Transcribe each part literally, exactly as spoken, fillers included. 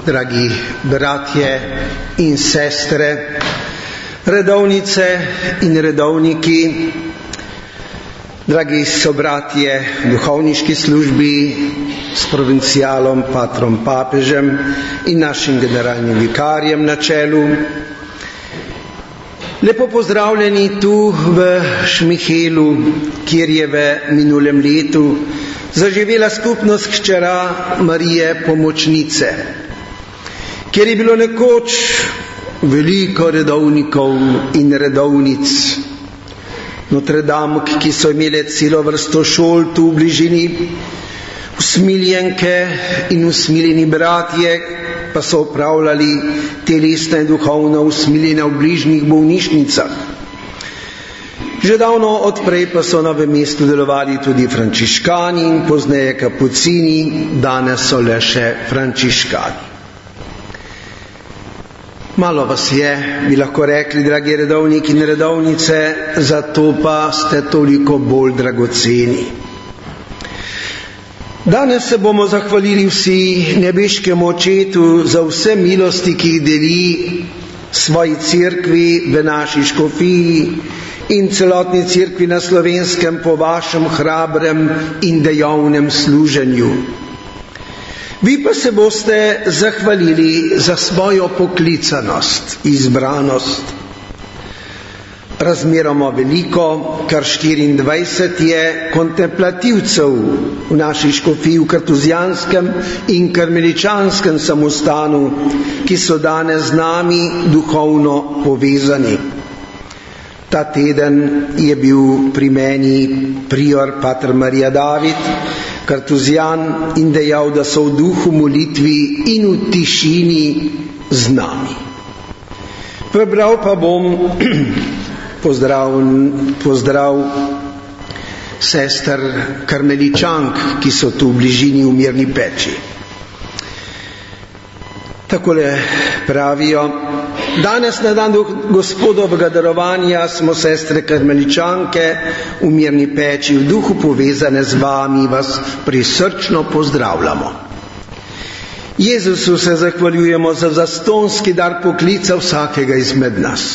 dragi bratje in sestre, redovnice in redovniki, dragi sobratje v duhovniški službi s provincialom, patrom papežem in našim generalnim vikarjem na čelu. Lepo pozdravljeni tu v Šmihelu, kjer je v minulem letu zaživela skupnost hčera Marije Pomočnice, kjer je bilo nekoč veliko redovnikov in redovnic, Notre-Dame, ki so imele celo vrsto šol tu v bližini, usmiljenke in usmiljeni bratje pa so opravljali telesna in duhovna usmiljenja v bližnjih bolnišnicah. Že davno odprej pa so na Novem mestu delovali tudi frančiškani in pozneje kapucini, danes so le še frančiškani. Malo vas je, bi lahko rekli, dragi redovniki in redovnice, zato pa ste toliko bolj dragoceni. Danes se bomo zahvalili vsi nebeškemu Očetu za vse milosti, ki jih deli svoji cerkvi v naši škofiji in celotni cerkvi na Slovenskem po vašem hrabrem in dejavnem služenju. Vi pa se boste zahvalili za svojo poklicanost, izbranost. Razmeroma veliko, kar štiriindvajset je kontemplativcev v naši škofiji v kartuzijanskem in karmeličanskem samostanu, ki so danes z nami duhovno povezani. Ta teden je bil pri meni prior pater Marija David, kartuzijan, in dejal, da so v duhu molitvi in v tišini z nami. Prebral pa bom pozdrav, pozdrav sester karmeličank, ki so tu v bližini v Mirni peči. Takole pravijo: danes na dan Gospodovega darovanja smo sestre karmeličanke v Mirni peči v duhu povezane z vami, vas prisrčno pozdravljamo. Jezusu se zahvaljujemo za zastonski dar poklica vsakega izmed nas.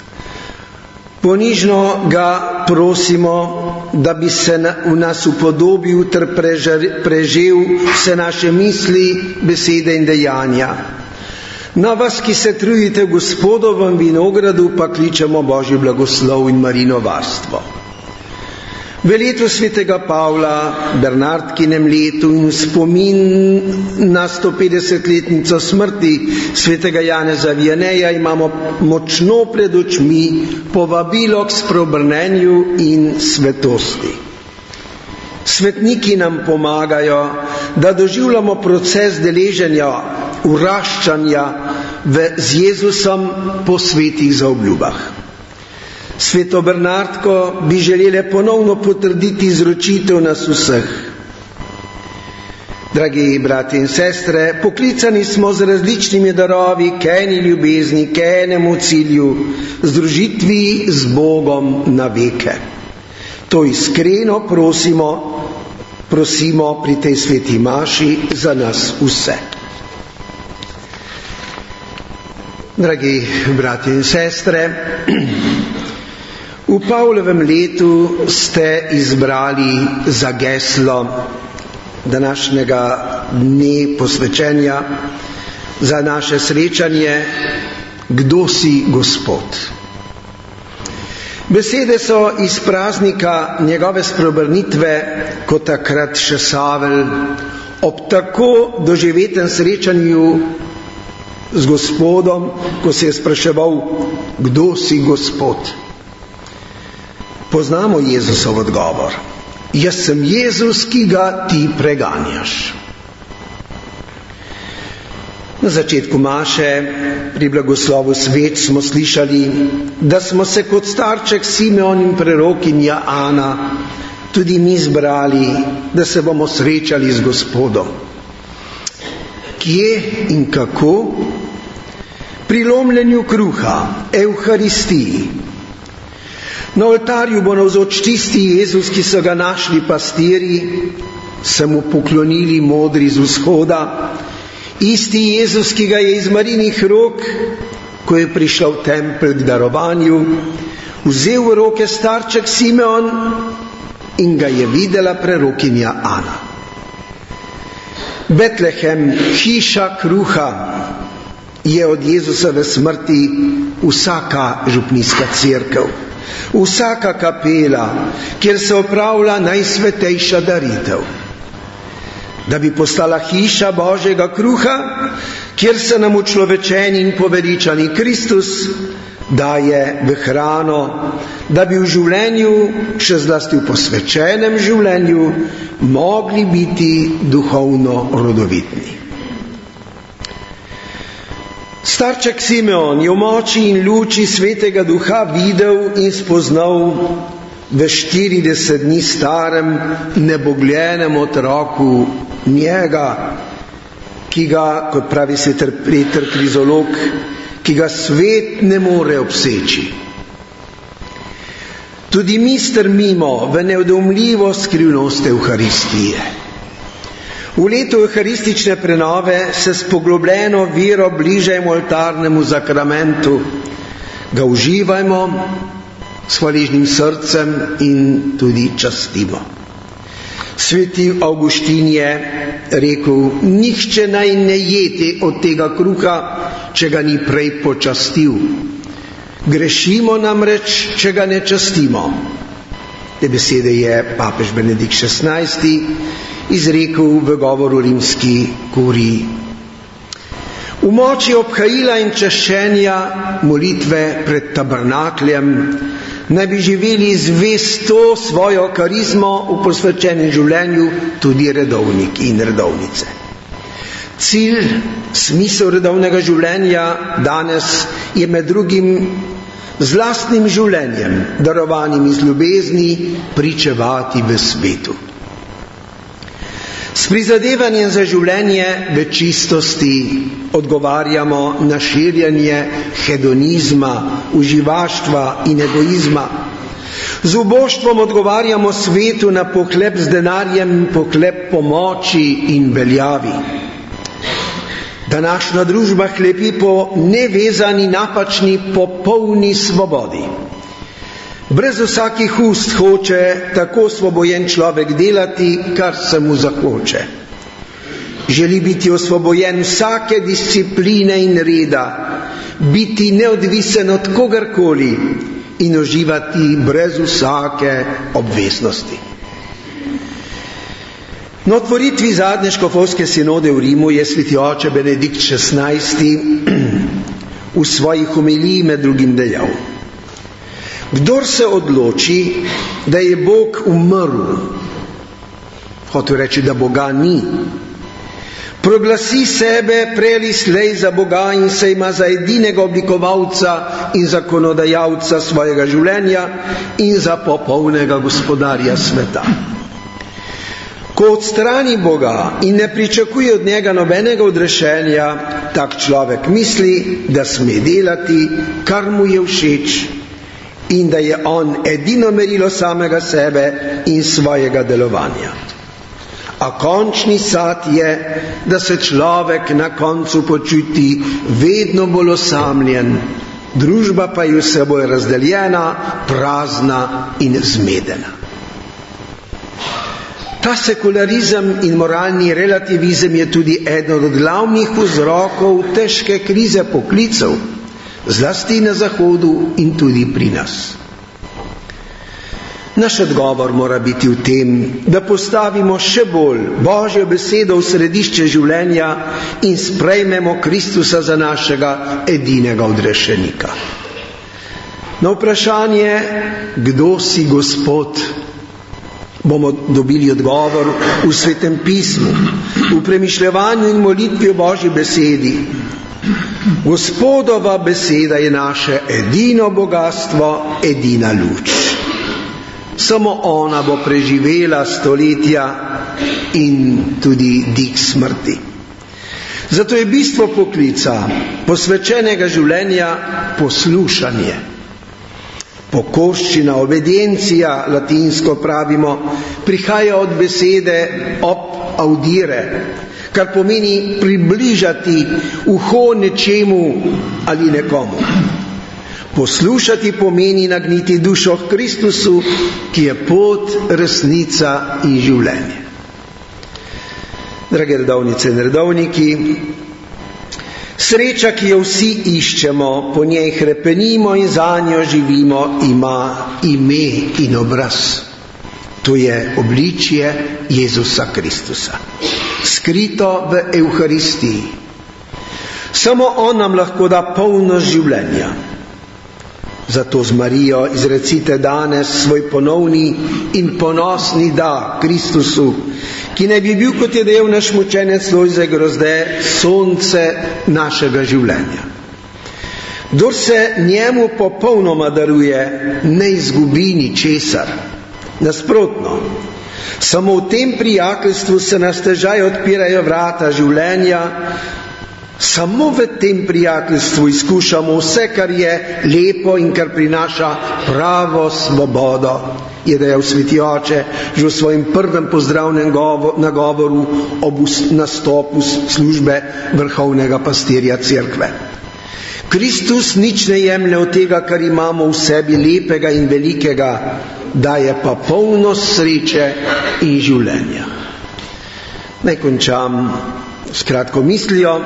Ponižno ga prosimo, da bi se v nas upodobil ter prežel vse naše misli, besede in dejanja. Na vas, ki se trudite v Gospodovem vinogradu, pa kličemo Božji blagoslov in Marino varstvo. V letu svetega Pavla, Bernardkinem letu in spomin na stopetdesetletnico smrti svetega Janeza Vianeja imamo močno pred očmi povabilo k spreobrnenju in svetosti. Svetniki nam pomagajo, da doživljamo proces deleženja, uraščanja v, z Jezusom po svetih zaobljubah. Sveto Bernardko bi želele ponovno potrditi izročitev nas vseh. Dragi brati in sestre, poklicani smo z različnimi darovi k eni ljubezni, k enemu cilju, združitvi z Bogom na veke. To iskreno prosimo, prosimo pri tej sveti maši za nas vse. Dragi brati in sestre, v Pavlovem letu ste izbrali za geslo današnjega dne posvečenja za naše srečanje: Kdo si Gospod? Besede so iz praznika njegove spreobrnitve, ko takrat še Savel ob tako doživetem srečanju z Gospodom, ko se je spraševal, kdo si Gospod. Poznamo Jezusov odgovor: jaz sem Jezus, ki ga ti preganjaš. Na začetku maše pri blagoslovu sveč smo slišali, da smo se kot starček Simeon in prerokinja Ana tudi mi zbrali, da se bomo srečali z Gospodom. Kje in kako? Pri lomljenju kruha, Evharistiji. Na oltarju bo navzoč tisti Jezus, ki so ga našli pastirji, se mu poklonili modri z vzhoda Isti Jezus, ki ga je iz Marijinih rok, ko je prišla v tempelj k darovanju, vzel v roke starček Simeon in ga je videla prerokinja Ana. Betlehem, hiša kruha, je od Jezusove smrti vsaka župnijska cerkev, vsaka kapela, kjer se opravlja najsvetejša daritev. Da bi postala hiša Božjega kruha, kjer se nam učlovečeni in poveličani Kristus daje v hrano, da bi v življenju, še zlasti v posvečenem življenju, mogli biti duhovno rodovitni. Starček Simeon je v moči in luči Svetega Duha videl in spoznal v štirideset dni starem nebogljenem otroku njega, ki ga, kot pravi sveter Peter Krizolog, ki ga svet ne more obseči. Tudi mi strmimo v neodumljivo skrivnost Evharistije. V letu evharistične prenove se s poglobljeno vero bližajmo oltarnemu zakramentu, ga uživajmo s hvaležnim srcem in tudi častimo. Sveti Avguštin je rekel, nihče naj ne jete od tega kruha, če ga ni prej počastil. Grešimo namreč, če ga ne častimo. Te besede je papež Benedikt šestnajsti izrekel v govoru rimski kuriji. V moči obhajila in čaščenja molitve pred tabernakljem naj bi živeli zvesto svojo karizmo v posvečenem življenju tudi redovniki in redovnice. Cilj, smisel redovnega življenja danes je med drugim z lastnim življenjem, darovanim iz ljubezni, pričevati v svetu. S prizadevanjem za življenje v čistosti odgovarjamo na širjenje hedonizma, uživaštva in egoizma. Z uboštvom odgovarjamo svetu na pohlep z denarjem, pohlep po moči in veljavi. Današnja družba hlepi po nevezani, napačni, popolni svobodi. Brez vsakih ust hoče tako osvobojen človek delati, kar se mu zahoče. Želi biti osvobojen vsake discipline in reda, biti neodvisen od kogarkoli in uživati brez vsake obveznosti. Na otvoritvi zadnje škofovske sinode v Rimu je sveti oče Benedikt šestnajsti v svoji homiliji med drugim dejal: kdor se odloči, da je Bog umrl, hotel reči, da Boga ni, proglasi sebe prej ali slej za Boga in se ima za edinega oblikovalca in zakonodajalca svojega življenja in za popolnega gospodarja sveta. Ko odstrani Boga in ne pričakuje od njega nobenega odrešenja, tak človek misli, da sme delati, kar mu je všeč in da je on edino merilo samega sebe in svojega delovanja. A končni sad je, da se človek na koncu počuti vedno bolj osamljen, družba pa je vse bolj razdeljena, prazna in zmedena. Ta sekularizem in moralni relativizem je tudi eden od glavnih vzrokov težke krize poklicev, zlasti na Zahodu in tudi pri nas. Naš odgovor mora biti v tem, da postavimo še bolj Božjo besedo v središče življenja in sprejmemo Kristusa za našega edinega odrešenika. Na vprašanje, kdo si Gospod, bomo dobili odgovor v Svetem pismu, v premišljevanju in molitvi o Božji besedi. Gospodova beseda je naše edino bogatstvo, edina luč. Samo ona bo preživela stoletja in tudi dik smrti. Zato je bistvo poklica posvečenega življenja poslušanje. Pokoščina, obediencija, latinsko pravimo, prihaja od besede ob audire, kar pomeni približati uho nečemu ali nekomu. Poslušati pomeni nagniti dušo k Kristusu, ki je pot, resnica in življenje. Drage redovnice in redovniki, sreča, ki jo vsi iščemo, po njej hrepenimo in za njo živimo, ima ime in obraz. To je obličje Jezusa Kristusa, skrito v Evharistiji. Samo on nam lahko da polnost življenja. Zato z Marijo izrecite danes svoj ponovni in ponosni da Kristusu, ki naj bi bil, kot je del naš mučenec Lojze Grozde, sonce našega življenja. Kdor se njemu popolnoma daruje, ne izgubi ničesar. Nasprotno, samo v tem prijateljstvu se na stežaj odpirajo vrata življenja. Samo v tem prijateljstvu izkušamo vse, kar je lepo in kar prinaša pravo svobodo, je dejal Sveti Oče že v svojem prvem pozdravnem nagovoru ob nastopu službe vrhovnega pastirja Cerkve. Kristus nič ne jemlje od tega, kar imamo v sebi lepega in velikega, daje pa polnost sreče in življenja. Naj končam s kratko mislijo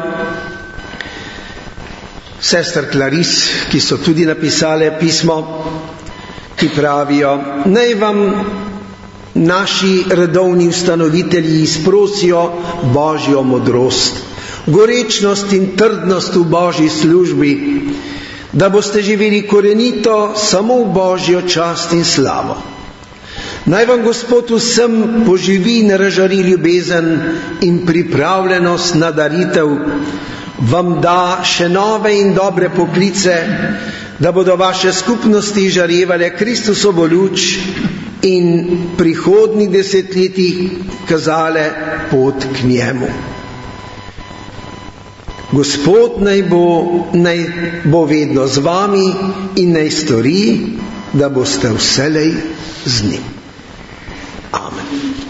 sester Klaris, ki so tudi napisale pismo, ki pravijo: naj vam naši redovni ustanovitelji izprosijo Božjo modrost, gorečnost in trdnost v Božji službi, da boste živeli korenito samo v Božjo čast in slavo. Naj vam Gospod vsem poživi in razžari ljubezen in pripravljenost na daritev, vam da še nove in dobre poklice, da bodo vaše skupnosti žarevale Kristusovo luč in prihodnjih desetletjih kazale pot k njemu. Gospod naj bo, naj bo vedno z vami in naj stori, da boste vselej z njim. Amen.